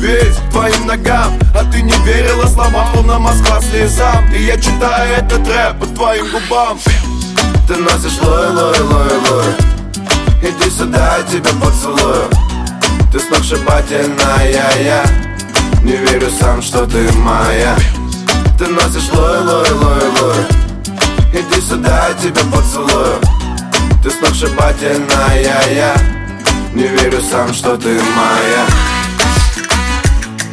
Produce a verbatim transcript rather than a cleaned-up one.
верить твоим ногам, а ты не верила словам, словно Москва слезам. И я читаю этот рэп по твоим губам. Ты носишь лой, лой, лой, лой. Иди сюда, я тебя поцелую. Ты сногсшибательная, я не верю сам, что ты моя. Ты носишь лой, лой, лой, лой. Иди сюда, я тебя поцелую. Ты сногсшибательная, я не верю сам, что ты моя.